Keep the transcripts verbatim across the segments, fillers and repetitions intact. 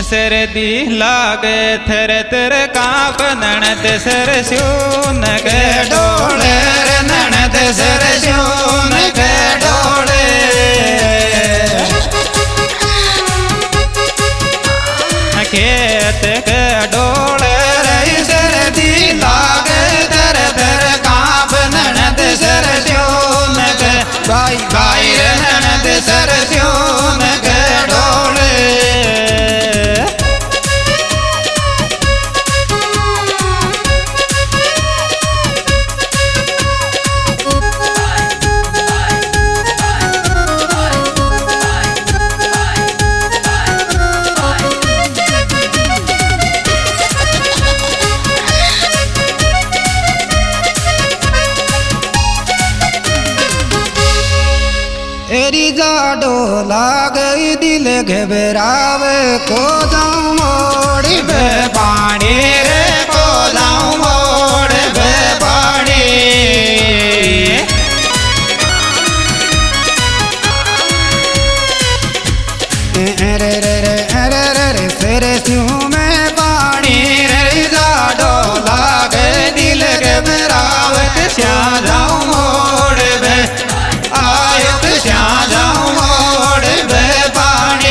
सर्दी लागे थर थर कांप ननद सरस्यून के डोले ननद सरस्यून के डोले खेत के डोले रही सर्दी लागे थर थर कांप ननद सरस्यून के भाई भाई ननद सरस्यून के डोले एरी जाडो लागई दिल घबरावे को जाऊं मोड़ी बे पानी रे को जाऊं मोड़ बे पानी रे रे रे रे रे रे सेरे स्यूं में पानी रे जाडो लागे दिल घबरावे श्या जाऊं मोड़ बे आयत श्या जाऊं मोड़ बे पानी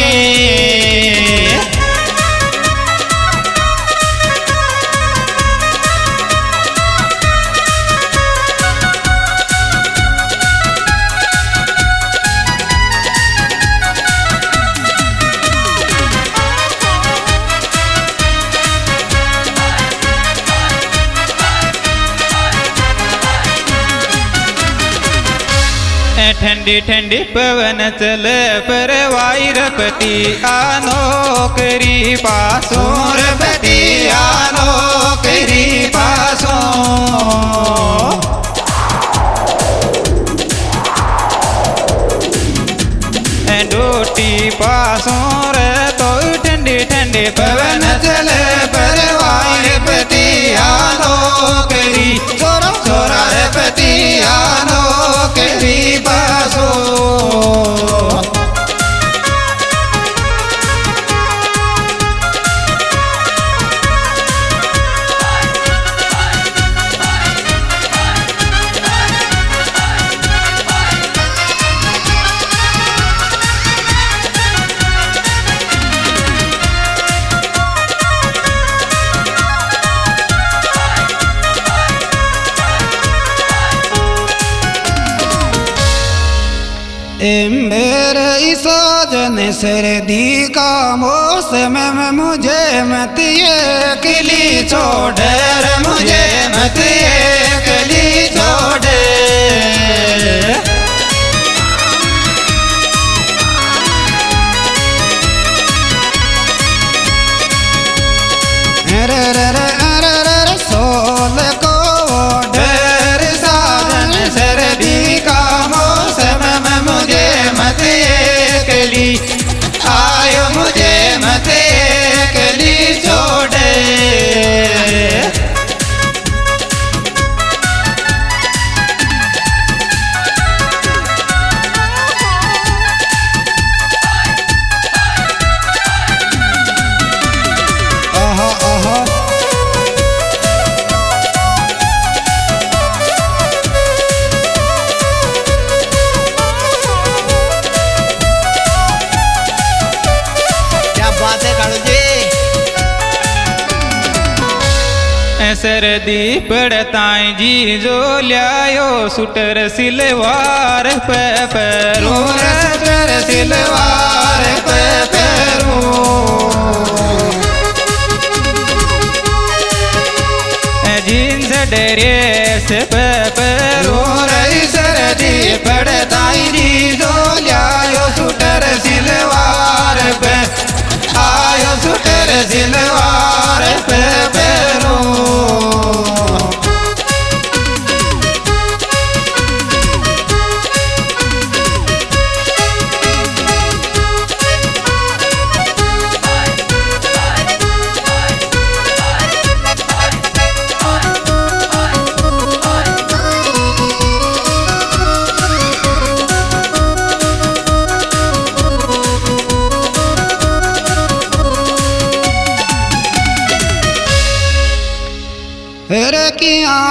ठंडी ठंडी पवन चले पर वायरपति आनो करी पासों रपति आनो करी पासों डोटी पासों रे तो ठंडी ठंडी पवन चले पर वायरपति आनो करी छोरा छोरा रपति आनो करी पासो मेरे साजन सर्दी का मौसम में मुझे मत ये किली छोड़ मुझे मत ये कली छोड़ रे रे रे रे रे सोल को डर साजन सर्दी का मौसम में मुझे मत ये कली आयो मुझे मत ये कली छोड़ आहा आहा क्या बात है कालू जी। सर्दी पड़ताई जी जो लियायो सुटर सिलवार पे पैरो सुटर सिलवार पे पैरो जींस ड्रेस पे पैरो रही सर्दी पड़ताई जी जो लियायो सुटर सिलवार पे आयो सुटर सिलवार पे पैरो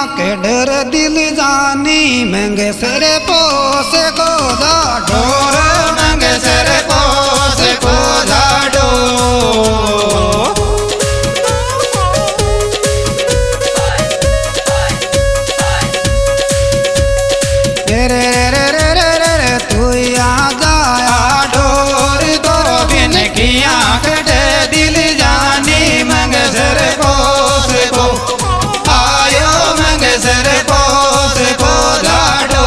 के डर दिल जानी महंगे सर पोस को जाडो महंगे सर पोस को जाडो रे रे रे रे रे रे रे तू आ जाया डोर तो बिन किया कटे दिल जानी महंगे सर पोस को आयो महंगे सर पोस को जाडो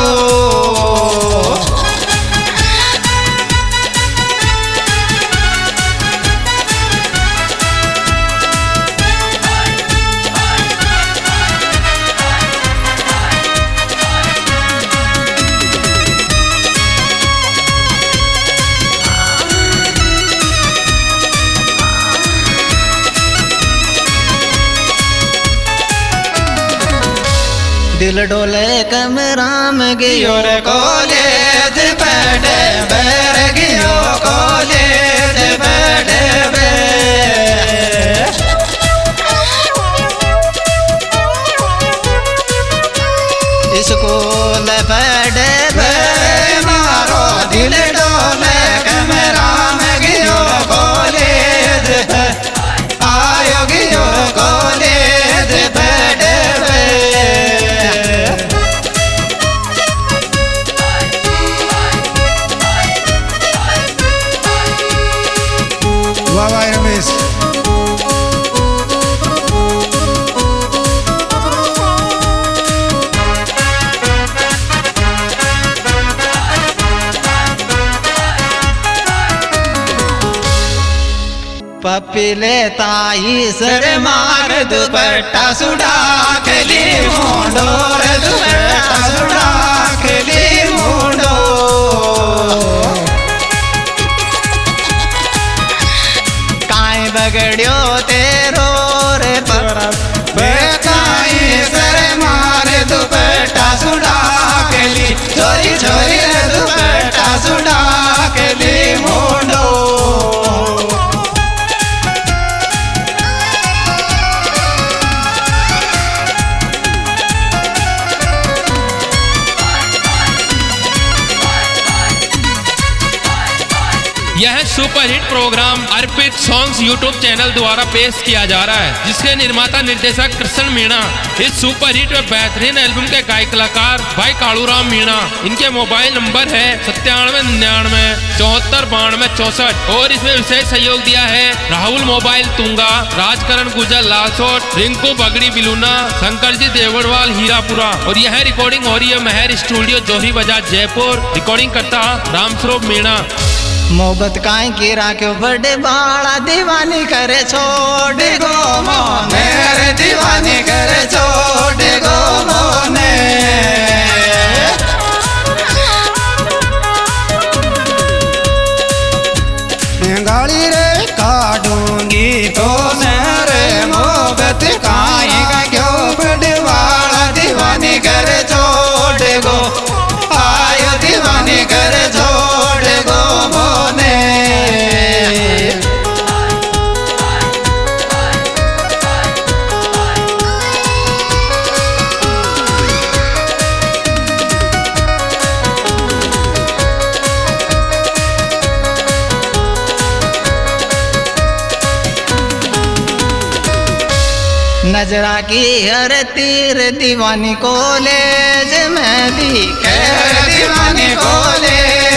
दिल डोले कमरा में गियो रे कॉलेज बैठे बैर गियो कॉलेज बैठे बे स्कूल बैठे बे मारो दिल डोले कमरा में गियो कॉलेज आयो गियो कॉलेज बैठे बे वाह वाह रमेश पपीले ताई सर मार दुपट्टा सुडा खेली मुंडो रे दुपट्टा सुडा खेली मुंडो काई बगड़ियो तेरो रे बेकाई सर मार दुपट्टा सुडा खेली छोरी छोरी रे दुपट्टा सुडा खेली मुंडो यह superhit program Arpit songs YouTube channel द्वारा पेश किया जा रहा है, जिसके निर्माता निर्देशक कृष्ण मीणा। इस सुपरहिट व बेहतरीन एल्बम के गायक कलाकार भाई कालूराम मीणा। इनके मोबाइल नंबर है सत्तानवे निन्यानवे चौहत्तर बानवे चौसठ और इसमें विशेष सहयोग दिया है राहुल मोबाइल तुंगा, राजकरण गुजर लालसोट, रिंकू बगड़ी बिलूना, शंकर जी देवड़वाल हीरापुरा। और यह रिकॉर्डिंग हो रही है महर स्टूडियो जोहरी बाजार जयपुर। रिकॉर्डिंग करता रामस्वरूप मीणा। मोहब्बत काई की राख्यो बड़े बाड़ा दीवानी करे छोड़ गो मोने रे दीवानी करे छोड़ गो मोने गाड़ी रे काटूंगी तो रे मोहब्बत काई का क्यों बड़े बाड़ा दीवानी करे छोड़ गो आयो दीवानी करे छोड़ गो मोने नजरा की हर तीर दीवानी कॉलेज में दिखे दीवानी कॉलेज